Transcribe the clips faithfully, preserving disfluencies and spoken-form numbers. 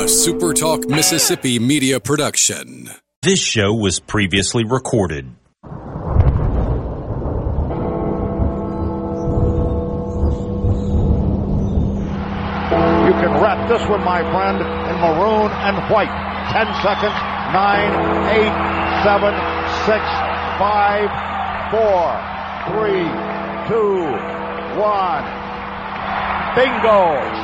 A Super Talk Mississippi media production. This show was previously recorded. You can wrap this one, my friend, in maroon and white. Ten seconds. Nine, eight, seven, six, five, four, three, two, one. Bingo!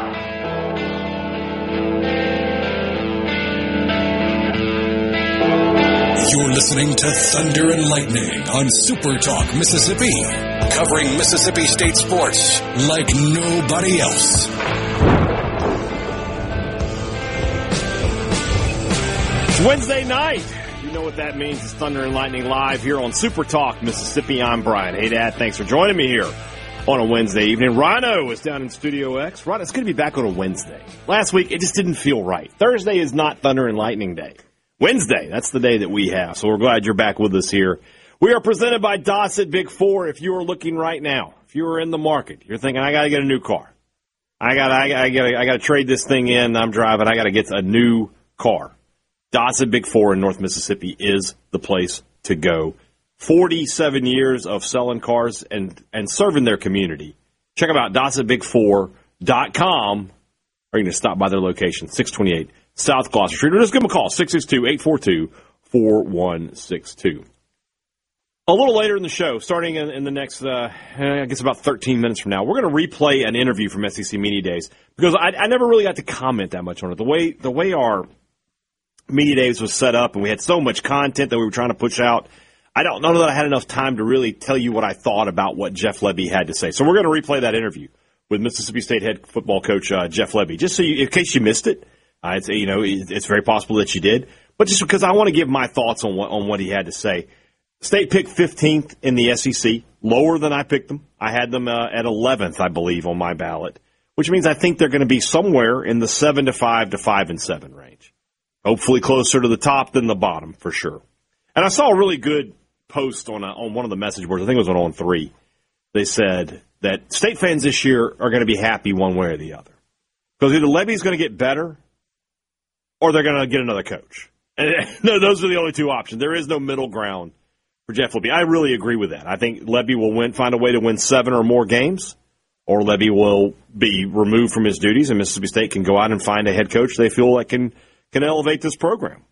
You're listening to Thunder and Lightning on Super Talk Mississippi, covering Mississippi State sports like nobody else. It's Wednesday night. You know what that means. It's Thunder and Lightning live here on Super Talk Mississippi. I'm Brian Haydad. Thanks for joining me here on a Wednesday evening. Rhino is down in Studio X. Rhino, it's going to be back on a Wednesday. Last week, it just didn't feel right. Thursday is not Thunder and Lightning Day. Wednesday, that's the day that we have. So we're glad you're back with us here. We are presented by Dossett Big Four. If you are looking right now, if you are in the market, you're thinking, I got to get a new car. I got I got I got I got to trade this thing in. I'm driving. I got to get a new car. Dossett Big Four in North Mississippi is the place to go. forty-seven years of selling cars and, and serving their community. Check them out, Dossett Big Four dot com, or you can stop by their location, six twenty-eight South Gloucester Street, or just give them a call, six six two, eight four two, four one six two. A little later in the show, starting in, in the next, uh, I guess about thirteen minutes from now, we're going to replay an interview from S E C Media Days, because I, I never really got to comment that much on it. The way the way our Media Days was set up, and we had so much content that we were trying to push out, I don't know that I had enough time to really tell you what I thought about what Jeff Lebby had to say. So we're going to replay that interview with Mississippi State head football coach uh, Jeff Lebby, just so you, in case you missed it. Uh, it's, you know, it's very possible that you did, but just because I want to give my thoughts on what on what he had to say. State picked fifteenth in the S E C, lower than I picked them. I had them uh, at eleventh, I believe, on my ballot, which means I think they're going to be somewhere in the seven to five to five and seven range. Hopefully closer to the top than the bottom for sure. And I saw a really good post on a, on one of the message boards. I think it was on on three. They said that State fans this year are going to be happy one way or the other, because either Lebby's going to get better, or they're going to get another coach. And no, those are the only two options. There is no middle ground for Jeff Lebby. I really agree with that. I think Lebby will win, find a way to win seven or more games, or Lebby will be removed from his duties, and Mississippi State can go out and find a head coach they feel like can can elevate this program.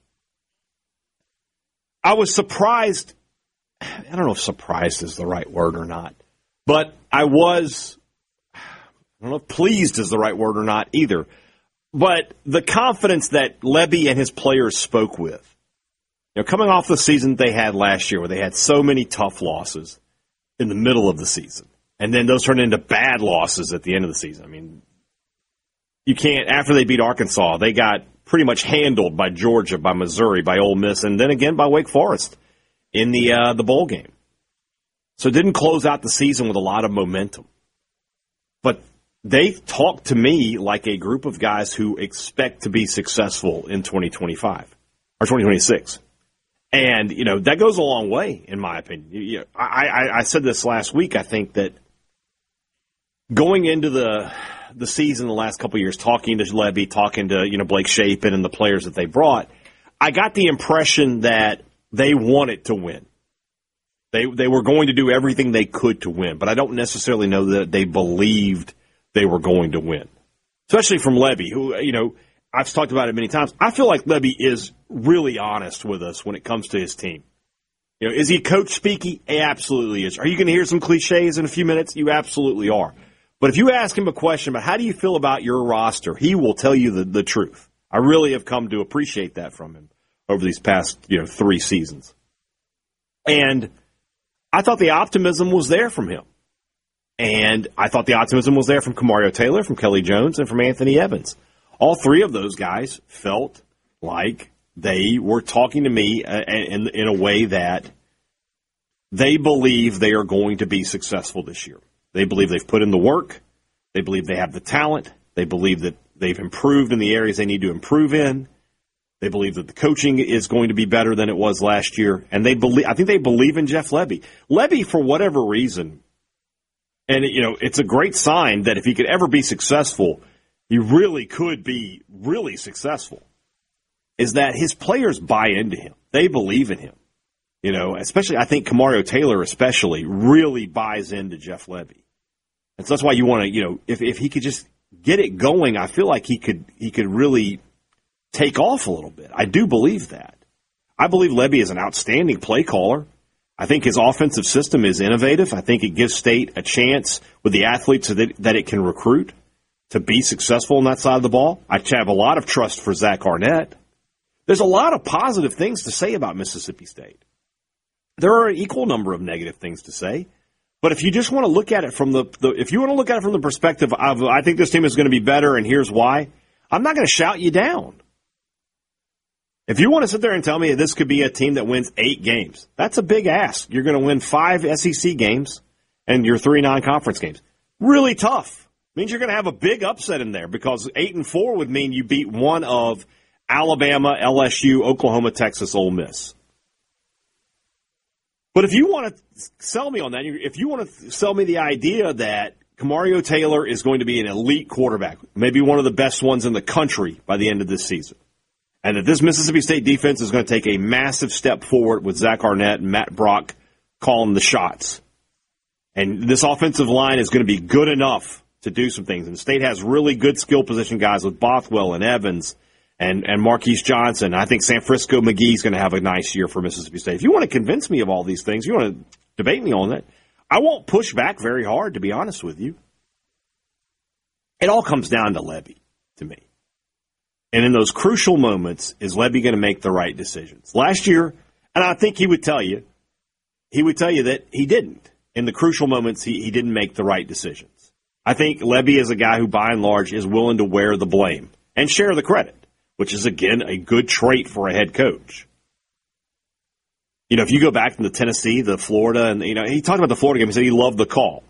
I was surprised. I don't know if surprised is the right word or not, but I was, I don't know if pleased is the right word or not either. But the confidence that Lebby and his players spoke with, you know, coming off the season they had last year where they had so many tough losses in the middle of the season, and then those turned into bad losses at the end of the season. I mean, you can't, after they beat Arkansas, they got pretty much handled by Georgia, by Missouri, by Ole Miss, and then again by Wake Forest in the uh, the bowl game. So it didn't close out the season with a lot of momentum. But they talk to me like a group of guys who expect to be successful in twenty twenty-five or twenty twenty-six. And, you know, that goes a long way, in my opinion. You know, I, I, I said this last week. I think that going into the the season the last couple of years, talking to Lebby, talking to, you know, Blake Shapen and the players that they brought, I got the impression that they wanted to win. They they were going to do everything they could to win, but I don't necessarily know that they believed they were going to win, especially from Lebby, who, you know, I've talked about it many times. I feel like Lebby is really honest with us when it comes to his team. You know, is he coach speaky? He absolutely is. Are you going to hear some cliches in a few minutes? You absolutely are. But if you ask him a question about how do you feel about your roster, he will tell you the, the truth. I really have come to appreciate that from him over these past, you know, three seasons. And I thought the optimism was there from him. And I thought the optimism was there from Kamario Taylor, from Kelly Jones, and from Anthony Evans. All three of those guys felt like they were talking to me in, in a way that they believe they are going to be successful this year. They believe they've put in the work. They believe they have the talent. They believe that they've improved in the areas they need to improve in. They believe that the coaching is going to be better than it was last year. And they believe, I think they believe in Jeff Lebby. Lebby, for whatever reason, and, you know, it's a great sign that if he could ever be successful, he really could be really successful, is that his players buy into him. They believe in him. You know, especially, I think Kamario Taylor especially really buys into Jeff Lebby. And so that's why you want to, you know, if, if he could just get it going, I feel like he could he could really take off a little bit. I do believe that. I believe Lebby is an outstanding play caller. I think his offensive system is innovative. I think it gives State a chance with the athletes that, that it can recruit to be successful on that side of the ball. I have a lot of trust for Zach Arnett. There's a lot of positive things to say about Mississippi State. There are an equal number of negative things to say. But if you just want to look at it from the, the if you want to look at it from the perspective of, I think this team is going to be better and here's why, I'm not going to shout you down. If you want to sit there and tell me this could be a team that wins eight games, that's a big ask. You're going to win five S E C games and your three non-conference games. Really tough. Means you're going to have a big upset in there because eight and four would mean you beat one of Alabama, L S U, Oklahoma, Texas, Ole Miss. But if you want to sell me on that, if you want to sell me the idea that Kamario Taylor is going to be an elite quarterback, maybe one of the best ones in the country by the end of this season, and that this Mississippi State defense is going to take a massive step forward with Zach Arnett and Matt Brock calling the shots, and this offensive line is going to be good enough to do some things, and State has really good skill position guys with Bothwell and Evans and, and Marquise Johnson. I think San Francisco McGee's going to have a nice year for Mississippi State. If you want to convince me of all these things, you want to debate me on that, I won't push back very hard, to be honest with you. It all comes down to Lebby, to me. And in those crucial moments, is Lebby going to make the right decisions? Last year, and I think he would tell you, he would tell you that he didn't. In the crucial moments, he, he didn't make the right decisions. I think Lebby is a guy who, by and large, is willing to wear the blame and share the credit, which is, again, a good trait for a head coach. You know, if you go back to the Tennessee, the Florida, and, you know, he talked about the Florida game. He said he loved the call.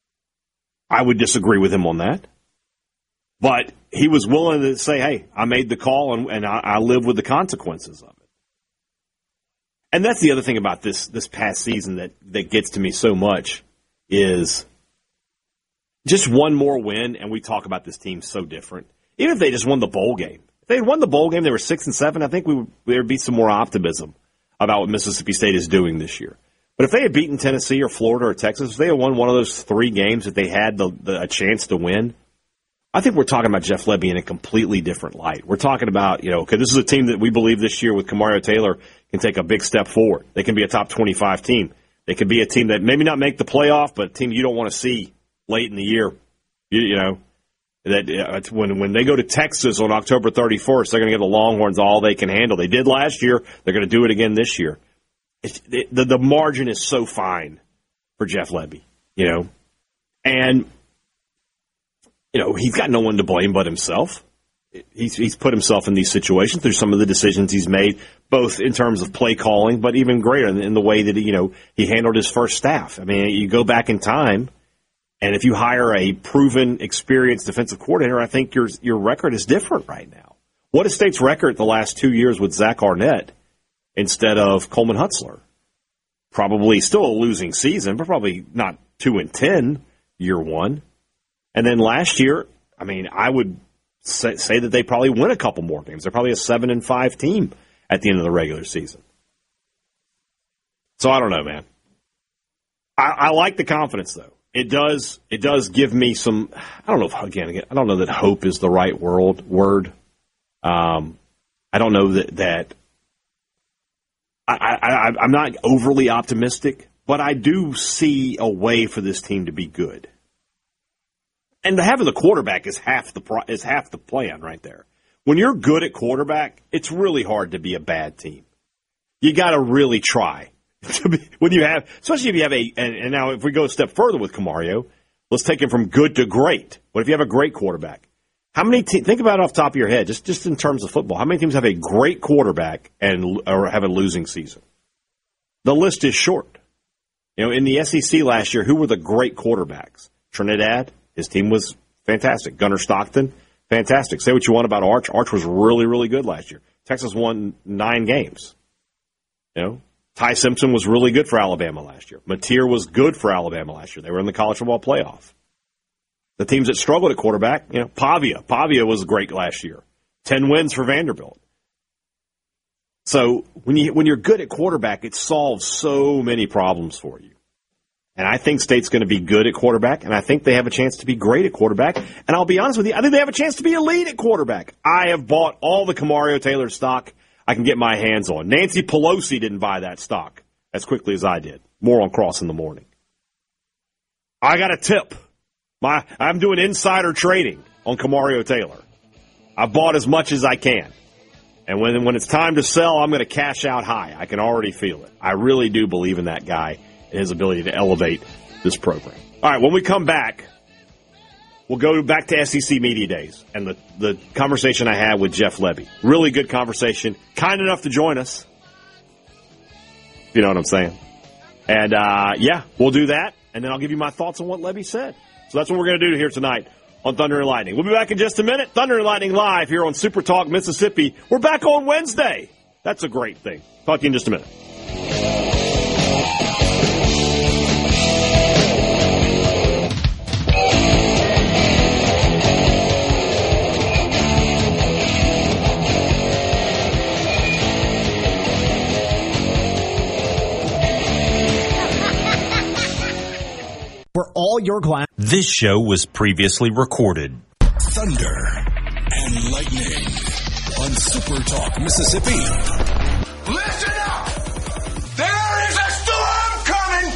I would disagree with him on that. But he was willing to say, hey, I made the call, and, and I, I live with the consequences of it. And that's the other thing about this this past season that, that gets to me so much is just one more win, and we talk about this team so different. Even if they just won the bowl game. If they had won the bowl game, they were six and seven, I think we would, there would be some more optimism about what Mississippi State is doing this year. But if they had beaten Tennessee or Florida or Texas, if they had won one of those three games that they had the, the, a chance to win, I think we're talking about Jeff Lebby in a completely different light. We're talking about, you know, okay, this is a team that we believe this year with Kamario Taylor can take a big step forward. They can be a top twenty-five team. They could be a team that maybe not make the playoff, but a team you don't want to see late in the year. You, you know, that uh, when when they go to Texas on October thirty-first, they're going to give the Longhorns all they can handle. They did last year. They're going to do it again this year. It's, it, the, the margin is so fine for Jeff Lebby, you know, and you know, he's got no one to blame but himself. He's, he's put himself in these situations through some of the decisions he's made, both in terms of play calling, but even greater in, in the way that, he, you know, he handled his first staff. I mean, you go back in time, and if you hire a proven, experienced defensive coordinator, I think your your record is different right now. What is State's record the last two years with Zach Arnett instead of Coleman Hutzler? Probably still a losing season, but probably not two and ten year one. And then last year, I mean, I would say, say that they probably win a couple more games. They're probably a seven and five team at the end of the regular season. So I don't know, man. I, I like the confidence, though. It does. It does give me some. I don't know if again. again I don't know that hope is the right word. Word. Um, I don't know that that. I, I, I'm not overly optimistic, but I do see a way for this team to be good. And having the quarterback is half the pro, is half the plan right there. When you're good at quarterback, it's really hard to be a bad team. You got to really try. To be, when you have, especially if you have a, and, and now if we go a step further with Kamario, let's take him from good to great. What if you have a great quarterback? How many te- think about it off the top of your head, just just in terms of football. How many teams have a great quarterback and or have a losing season? The list is short. You know, in the S E C last year, who were the great quarterbacks? Trinidad. His team was fantastic. Gunnar Stockton, fantastic. Say what you want about Arch. Arch was really, really good last year. Texas won nine games. You know, Ty Simpson was really good for Alabama last year. Mateer was good for Alabama last year. They were in the college football playoff. The teams that struggled at quarterback, you know, Pavia. Pavia was great last year. Ten wins for Vanderbilt. So when you when you're good at quarterback, it solves so many problems for you. And I think State's going to be good at quarterback, and I think they have a chance to be great at quarterback. And I'll be honest with you, I think they have a chance to be elite at quarterback. I have bought all the Kamario Taylor stock I can get my hands on. Nancy Pelosi didn't buy that stock as quickly as I did. More on Cross in the morning. I got a tip. My I'm doing insider trading on Kamario Taylor. I bought as much as I can. And when when it's time to sell, I'm going to cash out high. I can already feel it. I really do believe in that guy and his ability to elevate this program. All right, when we come back, we'll go back to S E C Media Days and the, the conversation I had with Jeff Lebby. Really good conversation. Kind enough to join us. You know what I'm saying? And, uh, yeah, we'll do that. And then I'll give you my thoughts on what Lebby said. So that's what we're going to do here tonight on Thunder and Lightning. We'll be back in just a minute. Thunder and Lightning live here on Super Talk Mississippi. We're back on Wednesday. That's a great thing. Talk to you in just a minute. For all your glass. This show was previously recorded. Thunder and Lightning on Super Talk Mississippi. Listen up! There is a storm coming!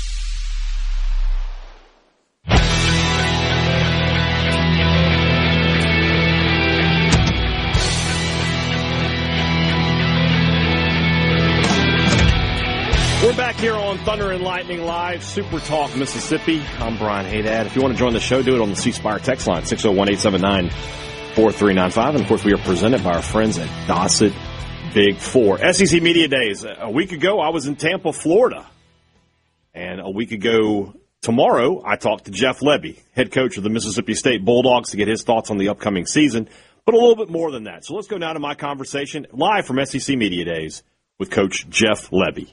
We're back here on Thunder and Lightning Live, Super Talk Mississippi. I'm Brian Haydad. If you want to join the show, do it on the C Spire text line, six oh one, eight seven nine, four three nine five. And, of course, we are presented by our friends at Dossett Big Four. S E C Media Days. A week ago, I was in Tampa, Florida. And a week ago tomorrow, I talked to Jeff Lebby, head coach of the Mississippi State Bulldogs, to get his thoughts on the upcoming season. But a little bit more than that. So let's go now to my conversation live from S E C Media Days with Coach Jeff Lebby.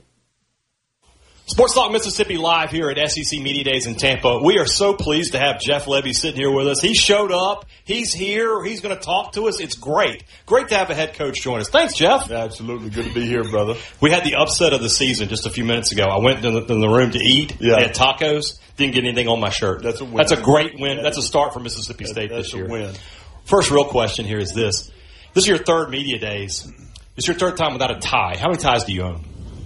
Sports Talk Mississippi live here at S E C Media Days in Tampa. We are so pleased to have Jeff Lebby sitting here with us. He showed up. He's here. He's going to talk to us. It's great. Great to have a head coach join us. Thanks, Jeff. Absolutely. Good to be here, brother. We had the upset of the season just a few minutes ago. I went in the, in the room to eat. Yeah. I had tacos. Didn't get anything on my shirt. That's a win. That's a great win. That's a start for Mississippi State That's this year. a win. First real question here is this. This is your third Media Days. It's your third time without a tie. How many ties do you own?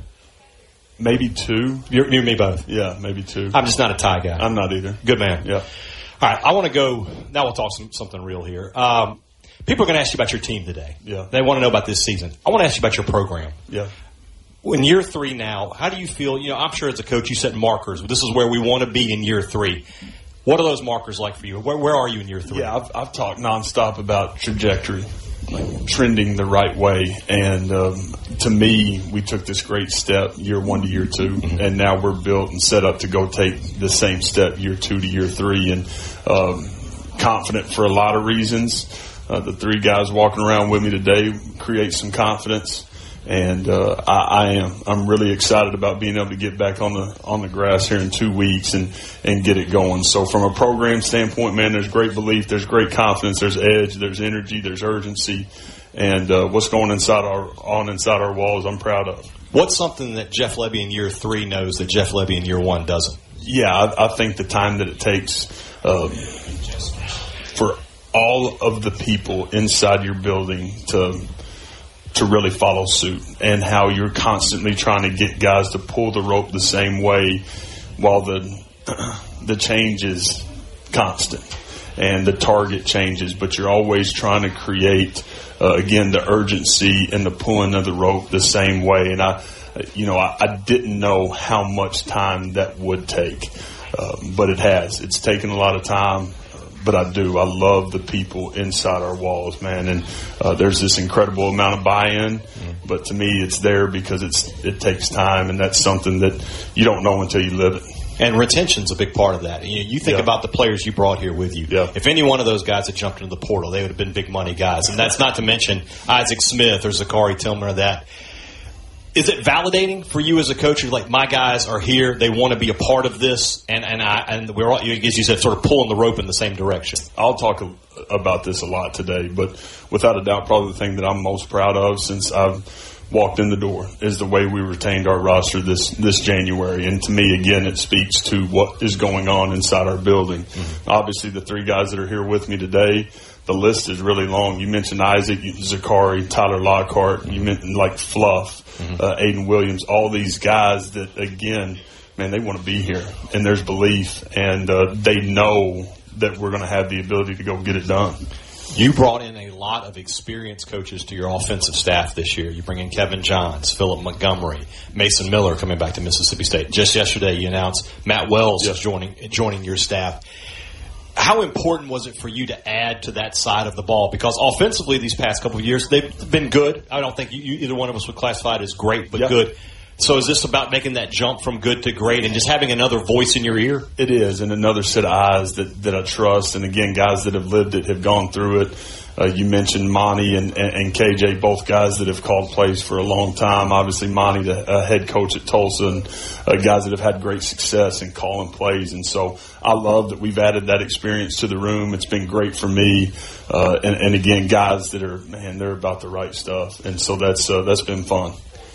Maybe two. You're, you and me both. Yeah, maybe two. I'm just not a tie guy. I'm not either. Good man. Yeah. All right, I want to go. Now we'll talk some, something real here. Um, people are going to ask you about your team today. Yeah. They want to know about this season. I want to ask you about your program. Yeah. In year three now, how do you feel? You know, I'm sure as a coach you set markers. This is where we want to be in year three. What are those markers like for you? Where, where are you in year three? Yeah, I've, I've talked nonstop about trajectory, like trending the right way. And um, to me, we took this great step year one to year two, mm-hmm. and now we're built and set up to go take the same step year two to year three. And um, confident for a lot of reasons. Uh, the three guys walking around with me today create some confidence. And uh, I, I am. I'm really excited about being able to get back on the on the grass here in two weeks and, and get it going. So from a program standpoint, man, there's great belief, there's great confidence, there's edge, there's energy, there's urgency, and uh, what's going inside our on inside our walls, I'm proud of. What's something that Jeff Lebby in year three knows that Jeff Lebby in year one doesn't? Yeah, I, I think the time that it takes um, for all of the people inside your building to. to really follow suit, and how you're constantly trying to get guys to pull the rope the same way while the the change is constant and the target changes, but you're always trying to create, uh, again, the urgency and the pulling of the rope the same way. And I, you know, I, I didn't know how much time that would take, uh, but it has. It's taken a lot of time. But I do. I love the people inside our walls, man. And uh, there's this incredible amount of buy-in. Mm-hmm. But to me, it's there because it's it takes time, and that's something that you don't know until you live it. And retention's a big part of that. You, you think yeah. about the players you brought here with you. Yeah. If any one of those guys had jumped into the portal, they would have been big money guys. And that's not to mention Isaac Smith or Zachary Tillman or that. Is it validating for you as a coach? You're like, my guys are here. They want to be a part of this, and and I and we're all, as you said, sort of pulling the rope in the same direction. I'll talk a, about this a lot today, but without a doubt, probably the thing that I'm most proud of since I've walked in the door is the way we retained our roster this this January. And to me, again, it speaks to what is going on inside our building. Mm-hmm. Obviously, the three guys that are here with me today, the list is really long. You mentioned Isaac, Zakari, Tyler Lockhart. You mentioned like Fluff, mm-hmm. uh, Aiden Williams. All these guys that, again, man, they want to be here. And there's belief. And uh, they know that we're going to have the ability to go get it done. You brought in a lot of experienced coaches to your offensive staff this year. You bring in Kevin Johns, Philip Montgomery, Mason Miller coming back to Mississippi State. Just yesterday you announced Matt Wells yes. is joining, joining your staff. How important was it for you to add to that side of the ball? Because offensively, these past couple of years, they've been good. I don't think you, either one of us would classify it as great, but yep. good. So is this about making that jump from good to great and just having another voice in your ear? It is, and another set of eyes that, that I trust. And, again, guys that have lived it, have gone through it. Uh, you mentioned Monty and, and, and K J, both guys that have called plays for a long time. Obviously, Monty, the uh, head coach at Tulsa, and uh, guys that have had great success in calling plays. And so I love that we've added that experience to the room. It's been great for me. Uh, and, and, again, guys that are, man, they're about the right stuff. And so that's uh, that's been fun.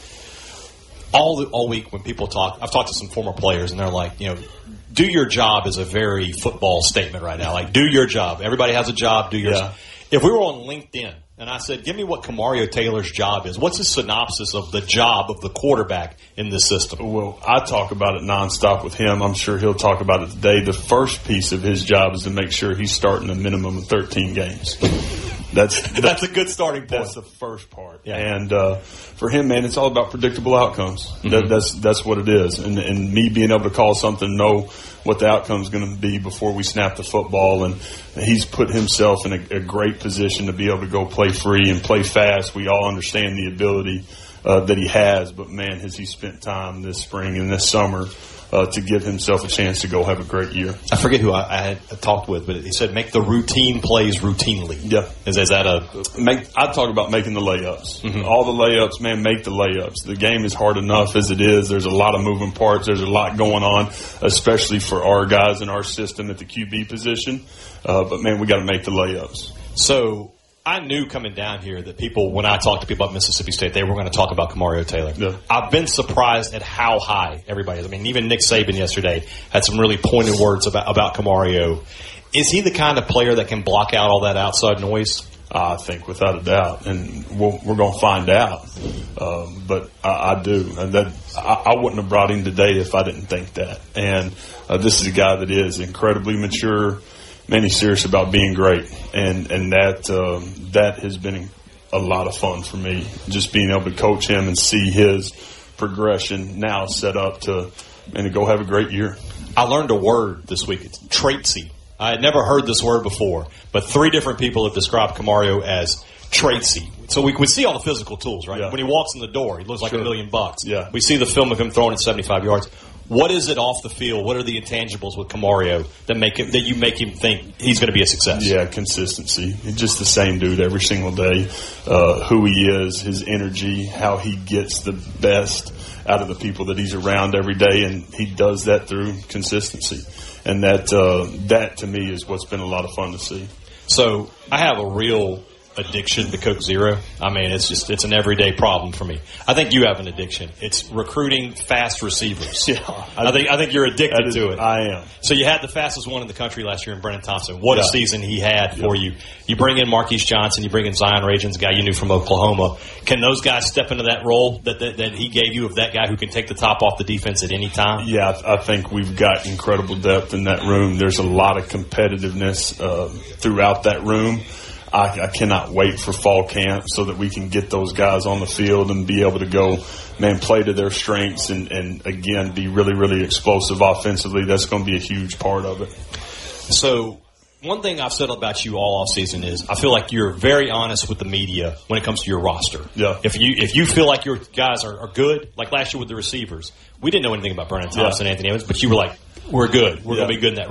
All the, all week when people talk, I've talked to some former players, and they're like, you know, do your job is a very football statement right now. Like, do your job. Everybody has a job. Do your yeah. job. If we were on LinkedIn and I said, give me what Kamario Taylor's job is, what's his synopsis of the job of the quarterback in this system? Well, I talk about it nonstop with him. I'm sure he'll talk about it today. The first piece of his job is to make sure he's starting a minimum of thirteen games. That's that's, that's a good starting point. That's the first part. Yeah. And uh, for him, man, it's all about predictable outcomes. Mm-hmm. That, that's that's what it is. And, and me being able to call something, know what the outcome is going to be before we snap the football. And he's put himself in a, a great position to be able to go play free and play fast. We all understand the ability uh, that he has. But, man, has he spent time this spring and this summer Uh, to give himself a chance to go have a great year. I forget who I, I had talked with, but he said make the routine plays routinely. Yeah. Is, is that a... Make, I talk about making the layups. Mm-hmm. All the layups, man, make the layups. The game is hard enough as it is. There's a lot of moving parts. There's a lot going on, especially for our guys in our system at the Q B position. Uh, but, man, we got to make the layups. So... I knew coming down here that people, when I talked to people at Mississippi State, they were going to talk about Kamario Taylor. Yeah. I've been surprised at how high everybody is. I mean, even Nick Saban yesterday had some really pointed words about, about Kamario. Is he the kind of player that can block out all that outside noise? I think without a doubt, and we'll, we're going to find out. Um, but I, I do, and that I, I wouldn't have brought him today if I didn't think that. And uh, this is a guy that is incredibly mature. Man, he's serious about being great, and and that um, that has been a lot of fun for me. Just being able to coach him and see his progression now set up to and to go have a great year. I learned a word this week. It's traitsy. I had never heard this word before, but three different people have described Kamario as traitsy. So we, we see all the physical tools, right? Yeah. When he walks in the door, he looks like Sure. a million bucks. Yeah. We see the film of him throwing it seventy-five yards. What is it off the field? What are the intangibles with Kamario that make him, that you make him think he's going to be a success? Yeah, consistency. He's just the same dude every single day. Uh, who he is, his energy, how he gets the best out of the people that he's around every day, and he does that through consistency. And that uh, that to me is what's been a lot of fun to see. So I have a real addiction to Coke Zero. I mean, it's just it's an everyday problem for me. I think you have an addiction. It's recruiting fast receivers. Yeah, I, I think I think you're addicted is, to it. I am. So you had the fastest one in the country last year in Brennan Thompson. What yeah. a season he had for yeah. you. You bring in Marquise Johnson. You bring in Zion Ragens, a guy you knew from Oklahoma. Can those guys step into that role that that, that he gave you of that guy who can take the top off the defense at any time? Yeah, I, I think we've got incredible depth in that room. There's a lot of competitiveness uh, throughout that room. I, I cannot wait for fall camp so that we can get those guys on the field and be able to go, man, play to their strengths and, and again, be really, really explosive offensively. That's going to be a huge part of it. So one thing I've said about you all offseason is I feel like you're very honest with the media when it comes to your roster. Yeah. If you if you feel like your guys are, are good, like last year with the receivers, we didn't know anything about Brennan Thompson, yeah. Anthony Evans, but you were like, we're good. We're yeah. going to be good in that room.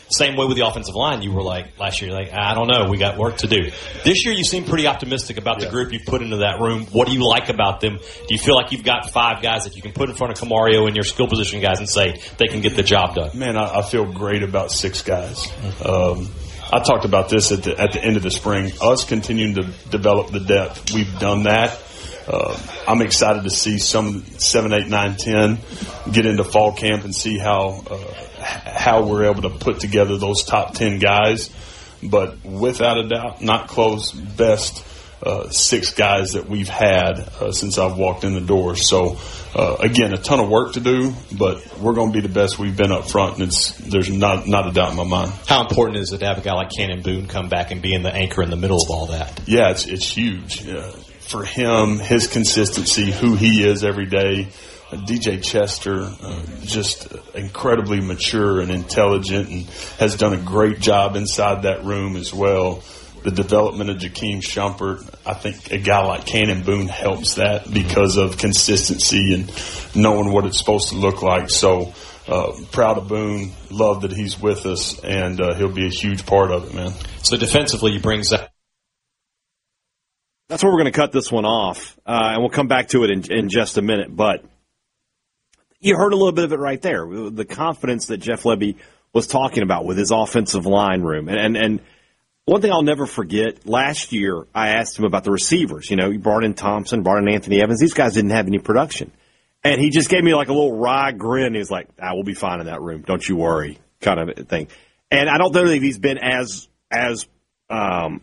Same way with the offensive line. You were like, last year, like, I don't know. We got work to do. This year, you seem pretty optimistic about yeah. the group you've put into that room. What do you like about them? Do you feel like you've got five guys that you can put in front of Camario and your skill position guys and say they can get the job done? Man, I, I feel great about six guys. Um, I talked about this at the, at the end of the spring. Us continuing to develop the depth. We've done that. Uh, I'm excited to see some seven, eight, nine, ten get into fall camp and see how uh, how we're able to put together those top ten guys. But without a doubt, not close, best uh, six guys that we've had uh, since I've walked in the door. So, uh, again, a ton of work to do, but we're going to be the best we've been up front, and it's there's not not a doubt in my mind. How important is it to have a guy like Cannon Boone come back and being the anchor in the middle of all that? Yeah, it's, it's huge. Uh, for him, his consistency, who he is every day. D J Chester, uh, just incredibly mature and intelligent, and has done a great job inside that room as well. The development of Jakeem Shumpert, I think a guy like Cannon Boone helps that because of consistency and knowing what it's supposed to look like. So uh, proud of Boone, love that he's with us, and uh, he'll be a huge part of it, man. So defensively, he brings that. That's where we're going to cut this one off, uh, and we'll come back to it in, in just a minute, but you heard a little bit of it right there, the confidence that Jeff Lebby was talking about with his offensive line room. And, and and one thing I'll never forget, last year I asked him about the receivers. You know, he brought in Thompson, brought in Anthony Evans. These guys didn't have any production. And he just gave me like a little wry grin. He was like, ah, we'll be fine in that room. Don't you worry, kind of thing. And I don't know that he's been as as um,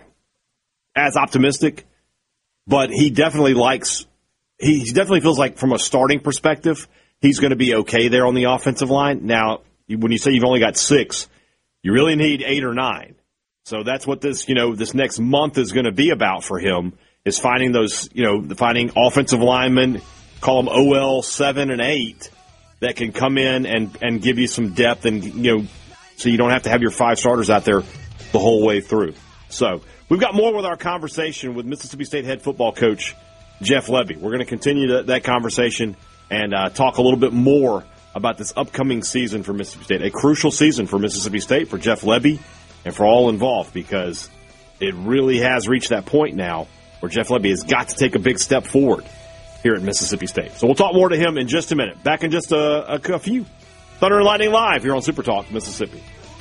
as optimistic, but he definitely likes he, he definitely feels like from a starting perspective, he's going to be okay there on the offensive line. Now, when you say you've only got six, you really need eight or nine. So that's what this, you know, this next month is going to be about for him, is finding those, you know, finding offensive linemen, call them O L seven and eight, that can come in and, and give you some depth, and, you know, so you don't have to have your five starters out there the whole way through. So we've got more with our conversation with Mississippi State head football coach Jeff Lebby. We're going to continue that, that conversation and uh, talk a little bit more about this upcoming season for Mississippi State. A crucial season for Mississippi State, for Jeff Lebby, and for all involved, because it really has reached that point now where Jeff Lebby has got to take a big step forward here at Mississippi State. So we'll talk more to him in just a minute. Back in just a, a, a few. Thunder and Lightning Live here on Super Talk Mississippi.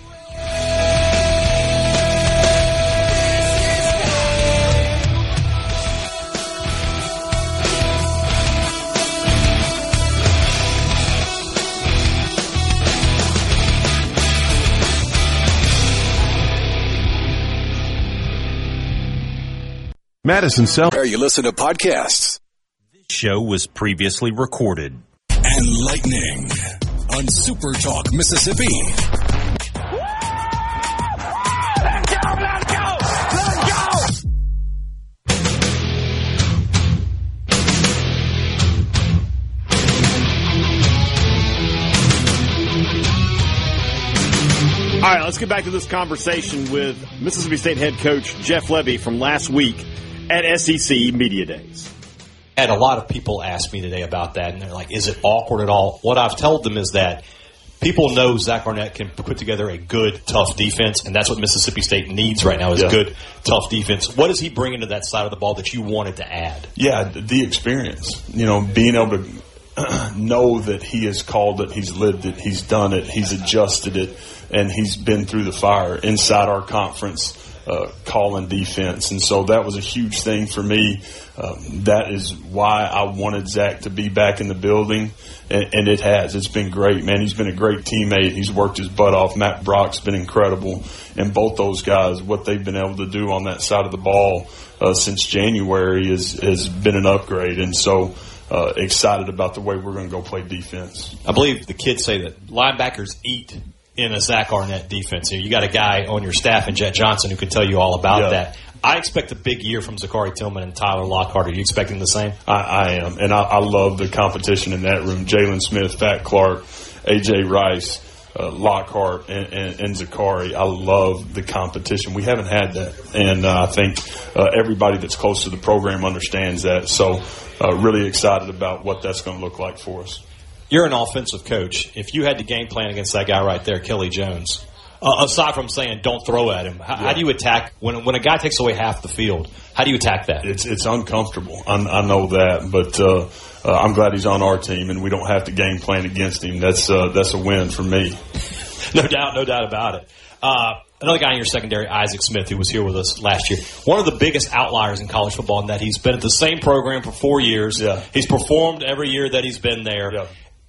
Madison Cell. Where you listen to podcasts. This show was previously recorded. And Lightning on Super Talk Mississippi. Let's go, let's go, let's go! All right, let's get back to this conversation with Mississippi State head coach Jeff Lebby from last week at S E C Media Days. And a lot of people ask me today about that, and they're like, is it awkward at all? What I've told them is that people know Zach Arnett can put together a good, tough defense, and that's what Mississippi State needs right now, is yeah. good, tough defense. What does he bring into that side of the ball that you wanted to add? Yeah, the experience. You know, being able to know that he has called it, he's lived it, he's done it, he's adjusted it, and he's been through the fire inside our conference. Uh, calling defense. And so that was a huge thing for me. Um, that is why I wanted Zach to be back in the building, and, and it has. It's been great, man. He's been a great teammate. He's worked his butt off. Matt Brock's been incredible. And both those guys, what they've been able to do on that side of the ball uh, since January is, has been an upgrade. And so uh, excited about the way we're going to go play defense. I believe the kids say that linebackers eat in a Zach Arnett defense. You got a guy on your staff in Jet Johnson who can tell you all about yeah. that. I expect a big year from Zachary Tillman and Tyler Lockhart. Are you expecting the same? I, I am, and I, I love the competition in that room. Jalen Smith, Fat Clark, A J Rice, uh, Lockhart, and, and, and Zachary. I love the competition. We haven't had that, and uh, I think uh, everybody that's close to the program understands that. So uh, really excited about what that's going to look like for us. You're an offensive coach. If you had to game plan against that guy right there, Kelly Jones, Uh, aside from saying don't throw at him, how, yeah. how do you attack when when a guy takes away half the field? How do you attack that? It's it's uncomfortable. I, I know that, but uh, uh, I'm glad he's on our team, and we don't have to game plan against him. That's uh, that's a win for me. No doubt, no doubt about it. Uh, another guy in your secondary, Isaac Smith, who was here with us last year. One of the biggest outliers in college football in that he's been at the same program for four years. Yeah. He's performed every year that he's been there. Yeah.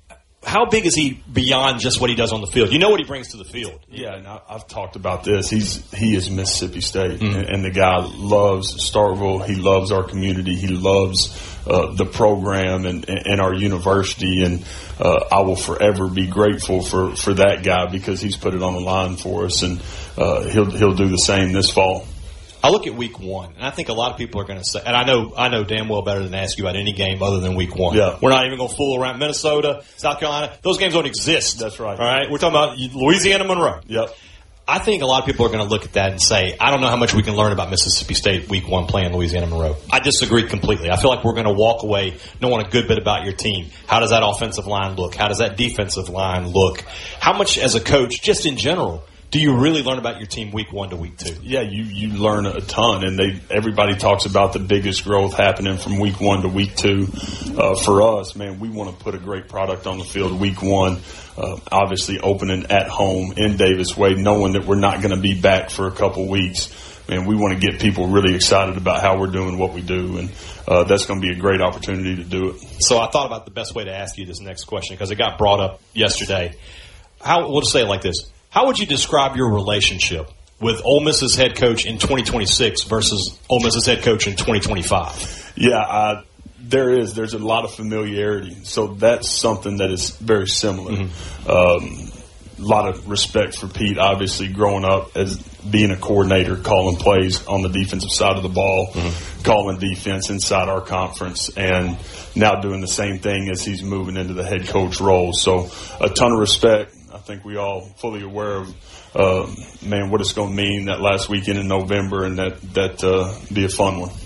How big is he beyond just what he does on the field? You know what he brings to the field. Yeah, and I, I've talked about this. He's he is Mississippi State, Mm-hmm. and, and the guy loves Starkville. He loves our community. He loves uh, the program and, and our university. And uh, I will forever be grateful for, for that guy because he's put it on the line for us, and uh, he'll he'll do the same this fall. I look at week one, and I think a lot of people are going to say, and I know I know damn well better than to ask you about any game other than week one. Yeah. We're not even going to fool around. Minnesota, South Carolina, those games don't exist. That's right. All right? We're talking about Louisiana Monroe. Yep. I think a lot of people are going to look at that and say, I don't know how much we can learn about Mississippi State week one playing Louisiana Monroe. I disagree completely. I feel like we're going to walk away knowing a good bit about your team. How does that offensive line look? How does that defensive line look? How much as a coach, just in general, do you really learn about your team week one to week two? Yeah, you, you learn a ton, and they everybody talks about the biggest growth happening from week one to week two. Uh, for us, man, we want to put a great product on the field week one. Uh, obviously, opening at home in Davis Wade, knowing that we're not going to be back for a couple weeks. Man, we want to get people really excited about how we're doing what we do, and uh, that's going to be a great opportunity to do it. So I thought about the best way to ask you this next question because it got brought up yesterday. How we'll just say it like this. How would you describe your relationship with Ole Miss's head coach in twenty twenty-six versus Ole Miss's head coach in twenty twenty-five? Yeah, uh, there is. There's a lot of familiarity. So that's something that is very similar. Mm-hmm. Um, a lot of respect for Pete, obviously, growing up as being a coordinator, calling plays on the defensive side of the ball, mm-hmm. calling defense inside our conference, and now doing the same thing as he's moving into the head coach role. So a ton of respect. I think we all fully aware of, uh, man, what it's going to mean that last weekend in November, and that that uh, be a fun one.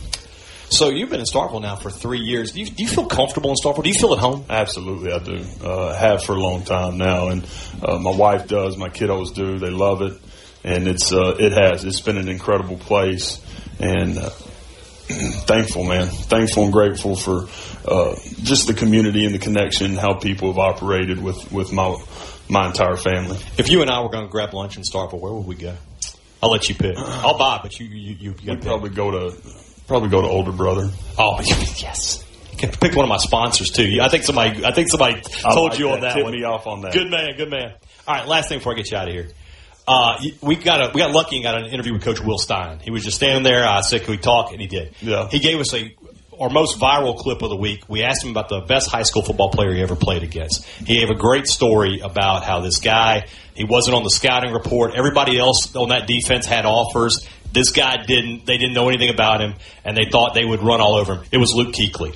So you've been in Starkville now for three years. Do you, do you feel comfortable in Starkville? Do you feel at home? Absolutely, I do. Uh, have for a long time now, and uh, my wife does. My kiddos do. They love it, and it's uh, it has. It's been an incredible place, and uh, thankful, man. Thankful and grateful for uh, just the community and the connection, how people have operated with with my. My entire family. If you and I were going to grab lunch in Starkville, where would we go? I'll let you pick. I'll buy, but you you you, you We'd probably go to probably go to Older Brother. Oh yes, pick one of my sponsors too. I think somebody I think somebody told like you that. on that Tip one. me off on that. Good man, good man. All right, last thing before I get you out of here. Uh, we got a, we got lucky and got an interview with Coach Will Stein. He was just standing there. I said, "Can we talk?" And he did. Yeah. He gave us a. Our most viral clip of the week, we asked him about the best high school football player he ever played against. He gave a great story about how this guy, he wasn't on the scouting report. Everybody else on that defense had offers. This guy didn't. They didn't know anything about him, and they thought they would run all over him. It was Luke Kuechly.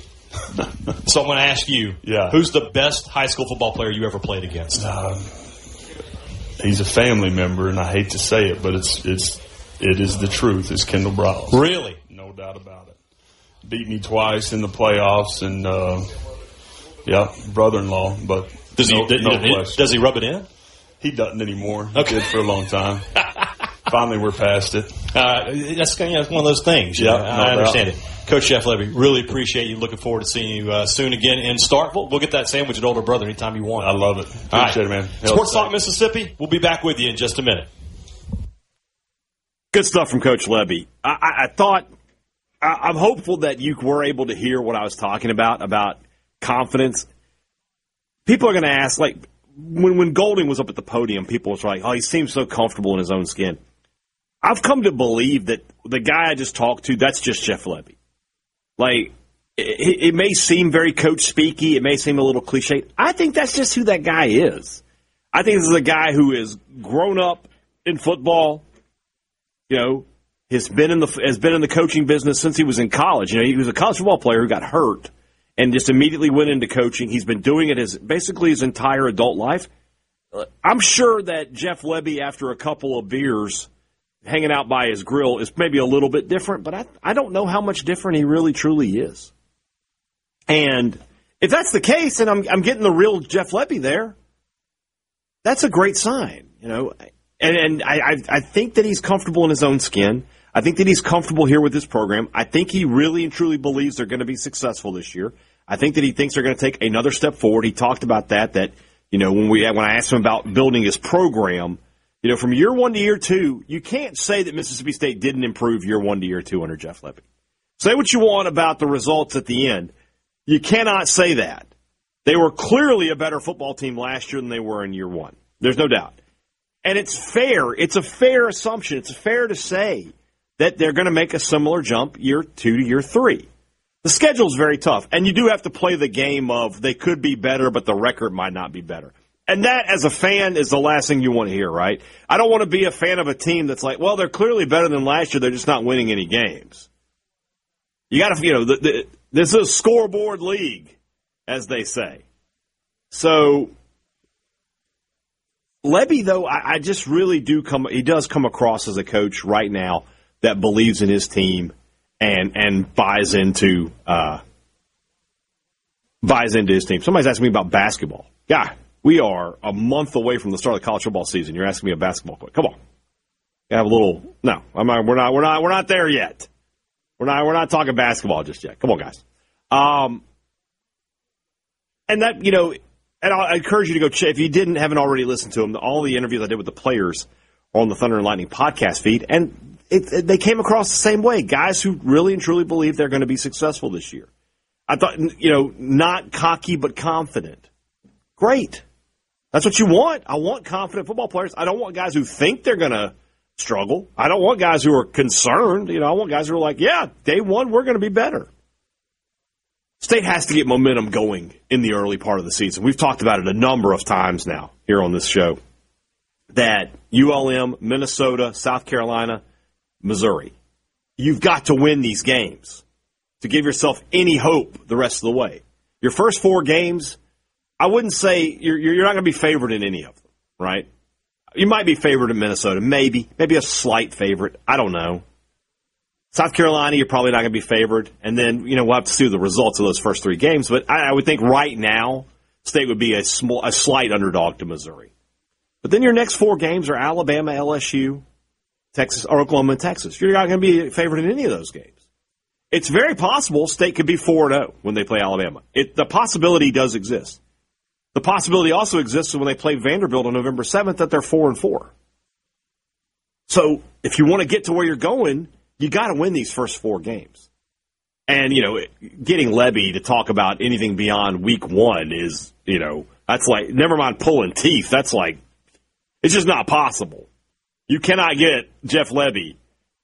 So I'm going to ask you, yeah. who's the best high school football player you ever played against? Uh, he's a family member, and I hate to say it, but it's it's it is the truth. It's Kendall Browse. Really? No doubt about it. Beat me twice in the playoffs, and uh, yeah, brother-in-law. But does he no, does, no he, does he rub it in? He doesn't anymore. Okay. He did for a long time. Finally, we're past it. Uh, that's, you know, that's one of those things. Yeah, know? no I understand doubt. it. Coach Jeff Levy, really appreciate you. Looking forward to seeing you uh, soon again in Starkville. We'll get that sandwich at Older Brother anytime you want. I love it. Appreciate All right. it, man. Hell Sports Talk Mississippi. We'll be back with you in just a minute. Good stuff from Coach Levy. I, I, I thought. I'm hopeful that you were able to hear what I was talking about, about confidence. People are going to ask, like, when, when Golding was up at the podium, people was like, oh, he seems so comfortable in his own skin. I've come to believe that the guy I just talked to, that's just Jeff Levy. Like, it, it may seem very coach speaky, it may seem a little cliche. I think that's just who that guy is. I think this is a guy who has grown up in football, you know, has been in the has been in the coaching business since he was in college. You know, he was a college football player who got hurt and just immediately went into coaching. He's been doing it his basically his entire adult life. I'm sure that Jeff Levy, after a couple of beers, hanging out by his grill, is maybe a little bit different, but I I don't know how much different he really truly is. And if that's the case, and I'm I'm getting the real Jeff Levy there, that's a great sign. You know, And, and I, I, I think that he's comfortable in his own skin. I think that he's comfortable here with this program. I think he really and truly believes they're going to be successful this year. I think that he thinks they're going to take another step forward. He talked about that, that, you know, when we when I asked him about building his program, you know, from year one to year two, you can't say that Mississippi State didn't improve year one to year two under Jeff Lebby. Say what you want about the results at the end. You cannot say that. They were clearly a better football team last year than they were in year one. There's no doubt. And it's fair. It's a fair assumption. It's fair to say that they're going to make a similar jump year two to year three. The schedule is very tough, and you do have to play the game of they could be better, but the record might not be better. And that, as a fan, is the last thing you want to hear, right? I don't want to be a fan of a team that's like, well, they're clearly better than last year, they're just not winning any games. You got to, you know, the, the, this is a scoreboard league, as they say. So, Lebby, though, I, I just really do come, he does come across as a coach right now that believes in his team and and buys into uh, buys into his team. Somebody's asking me about basketball. Yeah, we are a month away from the start of the college football season. You're asking me a basketball question. Come on, you have a little. No, I'm not, we're not. We're not. We're not there yet. We're not. We're not talking basketball just yet. Come on, guys. Um, and that you know, and I encourage you to go check if you didn't haven't already listened to them. All the interviews I did with the players are on the Thunder and Lightning podcast feed, and It, it, they came across the same way. Guys who really and truly believe they're going to be successful this year. I thought, you know, not cocky but confident. Great. That's what you want. I want confident football players. I don't want guys who think they're going to struggle. I don't want guys who are concerned. You know, I want guys who are like, yeah, day one, we're going to be better. State has to get momentum going in the early part of the season. We've talked about it a number of times now here on this show. That U L M, Minnesota, South Carolina, Missouri. You've got to win these games to give yourself any hope the rest of the way. Your first four games, I wouldn't say you're, you're not going to be favored in any of them, right? You might be favored in Minnesota, maybe, maybe a slight favorite. I don't know. South Carolina, you're probably not going to be favored. And then, you know, we'll have to see the results of those first three games. But I, I would think right now, State would be a small, a slight underdog to Missouri. But then your next four games are Alabama, L S U, Texas, or Oklahoma, and Texas. You're not going to be favored in any of those games. It's very possible State could be four and oh when they play Alabama. It, the possibility does exist. The possibility also exists when they play Vanderbilt on November seventh that they're four and four. So if you want to get to where you're going, you got to win these first four games. And, you know, getting Lebby to talk about anything beyond week one is, you know, that's like, never mind pulling teeth. That's like, it's just not possible. You cannot get Jeff Lebby.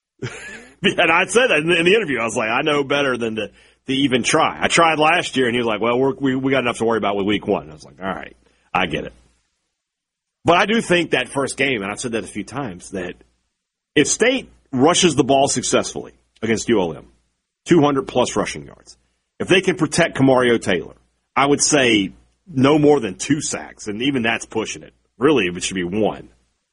And I said that in the interview. I was like, I know better than to, to even try. I tried last year, and he was like, well, we're, we we got enough to worry about with week one. I was like, all right, I get it. But I do think that first game, and I've said that a few times, that if State rushes the ball successfully against U L M, two hundred plus rushing yards, if they can protect Kamario Taylor, I would say no more than two sacks, and even that's pushing it. Really, it should be one.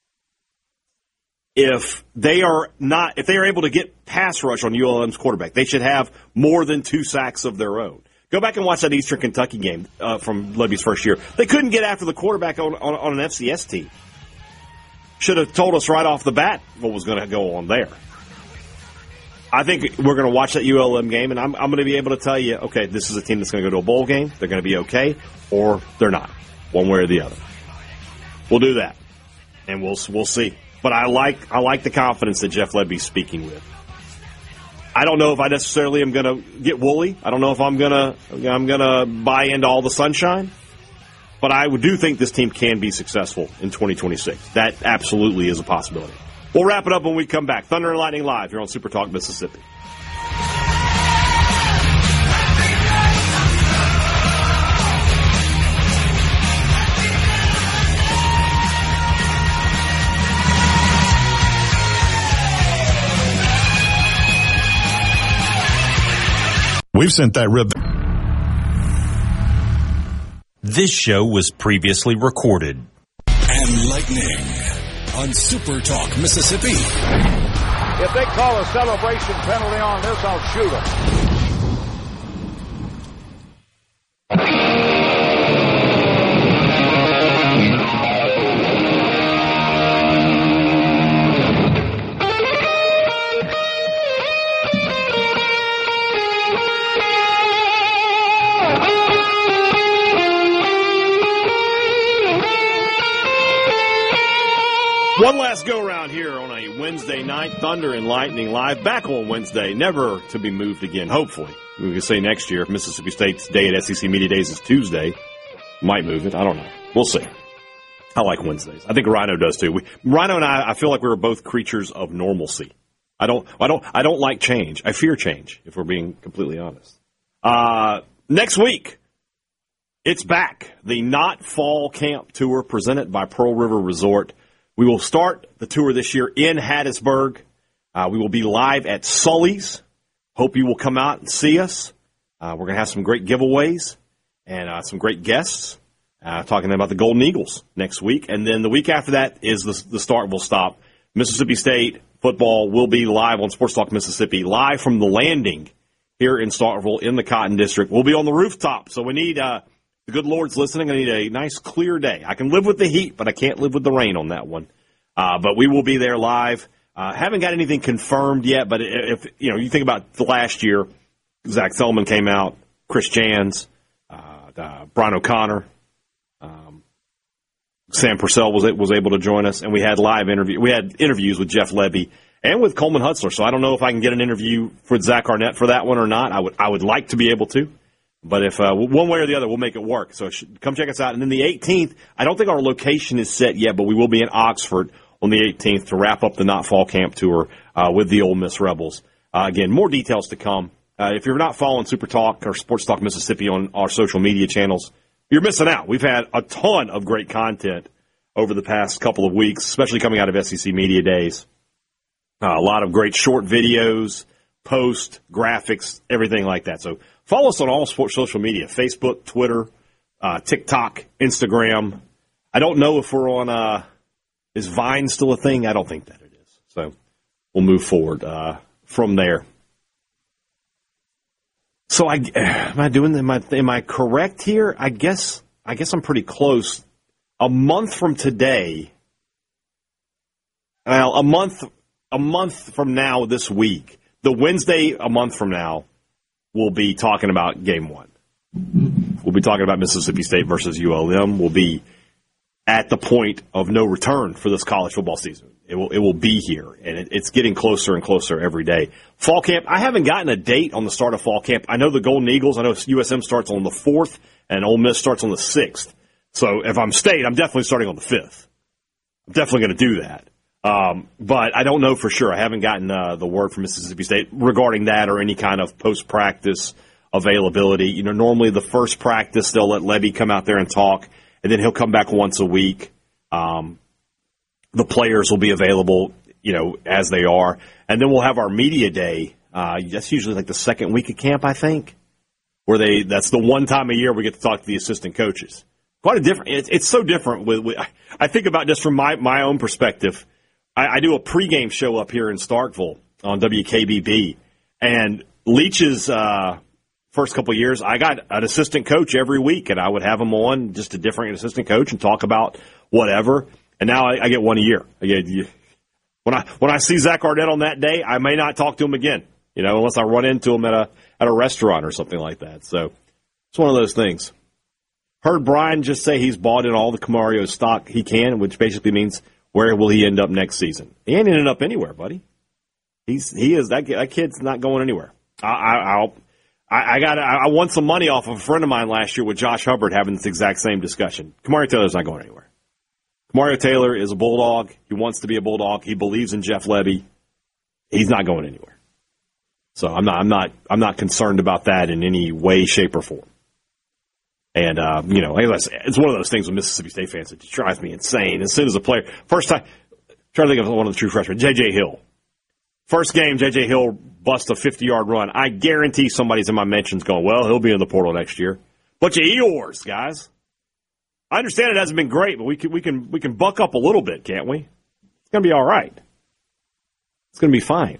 If they are not, if they are able to get pass rush on U L M's quarterback, they should have more than two sacks of their own. Go back and watch that Eastern Kentucky game uh, from Lebby's first year. They couldn't get after the quarterback on, on, on an F C S team. Should have told us right off the bat what was going to go on there. I think we're going to watch that U L M game, and I'm, I'm going to be able to tell you, okay, this is a team that's going to go to a bowl game. They're going to be okay, or they're not, one way or the other. We'll do that, and we'll we'll see. But I like I like the confidence that Jeff Lebby's speaking with. I don't know if I necessarily am going to get woolly. I don't know if I'm going to I'm going to buy into all the sunshine. But I do think this team can be successful in twenty twenty-six. That absolutely is a possibility. We'll wrap it up when we come back. Thunder and Lightning Live here on Super Talk Mississippi. We've sent that rib. This show was previously recorded. And Lightning on Super Talk Mississippi. If they call a celebration penalty on this, I'll shoot them. One last go-around here on a Wednesday night. Thunder and Lightning live back on Wednesday, never to be moved again, hopefully. We can say next year if Mississippi State's day at S E C Media Days is Tuesday, might move it. I don't know. We'll see. I like Wednesdays. I think Rhino does too. We, Rhino and I, I feel like we were both creatures of normalcy. I don't, I don't, I don't like change. I fear change, if we're being completely honest. Uh, next week, it's back. The Not Fall Camp Tour presented by Pearl River Resort. We will start the tour this year in Hattiesburg. Uh, we will be live at Sully's. Hope you will come out and see us. Uh, we're going to have some great giveaways and uh, some great guests uh, talking about the Golden Eagles next week. And then the week after that is the, the start will stop. Mississippi State football will be live on Sports Talk Mississippi, live from the Landing here in Starkville in the Cotton District. We'll be on the rooftop, so we need uh, – the good Lord's listening. I need a nice, clear day. I can live with the heat, but I can't live with the rain on that one. Uh, but we will be there live. Uh, haven't got anything confirmed yet, but if you know, you think about the last year, Zach Thelman came out, Chris Jans, uh, uh, Brian O'Connor, um, Sam Purcell was was able to join us, and we had live interview. We had interviews with Jeff Levy and with Coleman Hutzler. So I don't know if I can get an interview with Zach Arnett for that one or not. I would I would like to be able to. But if uh, one way or the other, we'll make it work. So come check us out. And then the eighteenth, I don't think our location is set yet, but we will be in Oxford on the eighteenth to wrap up the Not Fall Camp Tour uh, with the Ole Miss Rebels. Uh, again, more details to come. Uh, if you're not following Super Talk or Sports Talk Mississippi on our social media channels, you're missing out. We've had a ton of great content over the past couple of weeks, especially coming out of S E C Media Days. Uh, a lot of great short videos, posts, graphics, everything like that. So follow us on all sports social media, Facebook, Twitter, uh, TikTok, Instagram. I don't know if we're on, uh, is Vine still a thing? I don't think that it is. So we'll move forward uh, from there. So I, am I doing, am I, am I correct here? I guess, I guess I'm pretty close. A month from today, well, a month, a month from now this week, the Wednesday a month from now, we'll be talking about game one. We'll be talking about Mississippi State versus U L M. We'll be at the point of no return for this college football season. It will it will be here, and it, it's getting closer and closer every day. Fall camp, I haven't gotten a date on the start of fall camp. I know the Golden Eagles, I know U S M starts on the fourth, and Ole Miss starts on the sixth. So if I'm State, I'm definitely starting on the fifth. I'm definitely going to do that. Um, but I don't know for sure. I haven't gotten uh, the word from Mississippi State regarding that or any kind of post-practice availability. You know, normally the first practice, they'll let Levy come out there and talk, and then he'll come back once a week. Um, the players will be available, you know, as they are. And then we'll have our media day. Uh, that's usually like the second week of camp, I think, where they, that's the one time a year we get to talk to the assistant coaches. Quite a different, it's, it's so different with, with, I think about just from my, my own perspective. I, I do a pregame show up here in Starkville on W K B B, and Leach's, uh, first couple of years, I got an assistant coach every week, and I would have him on, just a different assistant coach, and talk about whatever. And now I, I get one a year. I get, you, when I when I see Zach Arnett on that day, I may not talk to him again, you know, unless I run into him at a at a restaurant or something like that. So it's one of those things. Heard Brian just say he's bought in all the Camario stock he can, which basically means where will he end up next season? He ain't ending up anywhere, buddy. He's he is that that kid's not going anywhere. I, I, I'll. I, I got. I won some money off of a friend of mine last year with Josh Hubbard having this exact same discussion. Kamari Taylor's not going anywhere. Kamari Taylor is a Bulldog. He wants to be a Bulldog. He believes in Jeff Levy. He's not going anywhere. So I'm not. I'm not. I'm not concerned about that in any way, shape, or form. And uh, you know, it's one of those things with Mississippi State fans that just drives me insane. As soon as a player, first time, trying to think of one of the true freshmen, J J Hill. First game, J J Hill busts a fifty-yard run. I guarantee somebody's in my mentions going, well, he'll be in the portal next year. Bunch of Eeyores, guys. I understand it hasn't been great, but we can we can we can buck up a little bit, can't we? It's going to be all right. It's going to be fine.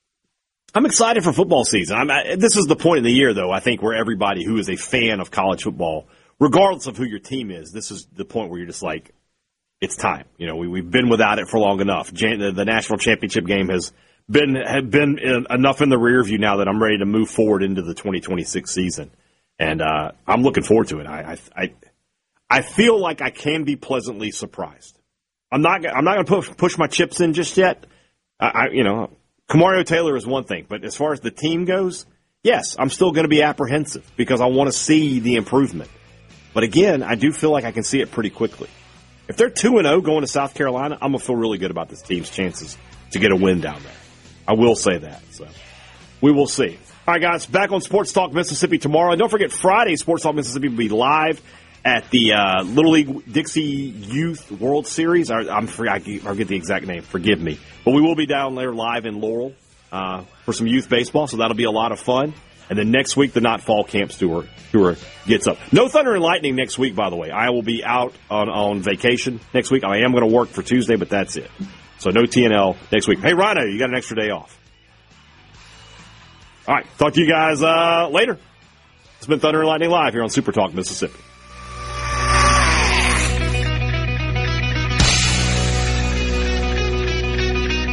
I'm excited for football season. I'm, I, this is the point in the year, though, I think, where everybody who is a fan of college football, regardless of who your team is, this is the point where you're just like, it's time. You know, we, we've been without it for long enough. Jan, the, the national championship game has been have been in, enough in the rear view now that I'm ready to move forward into the twenty twenty-six season, and uh, I'm looking forward to it. I, I I I feel like I can be pleasantly surprised. I'm not. I'm not going to push push my chips in just yet. I, I, you know, Kamario Taylor is one thing, but as far as the team goes, yes, I'm still going to be apprehensive because I want to see the improvement. But again, I do feel like I can see it pretty quickly. If they're two and zero going to South Carolina, I'm gonna feel really good about this team's chances to get a win down there. I will say that. So we will see. All right, guys, back on Sports Talk Mississippi tomorrow. And don't forget, Friday, Sports Talk Mississippi will be live at the uh, Little League Dixie Youth World Series. I, I'm free, I forget the exact name. Forgive me. But we will be down there live in Laurel uh, for some youth baseball, so that'll be a lot of fun. And then next week, the Not Fall Camps tour, tour gets up. No Thunder and Lightning next week, by the way. I will be out on, on vacation next week. I am going to work for Tuesday, but that's it. So no T N L next week. Hey, Rhino, you got an extra day off. All right, talk to you guys uh, later. It's been Thunder and Lightning Live here on Super Talk Mississippi.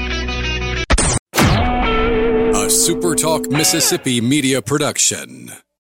A Super Talk Mississippi media production.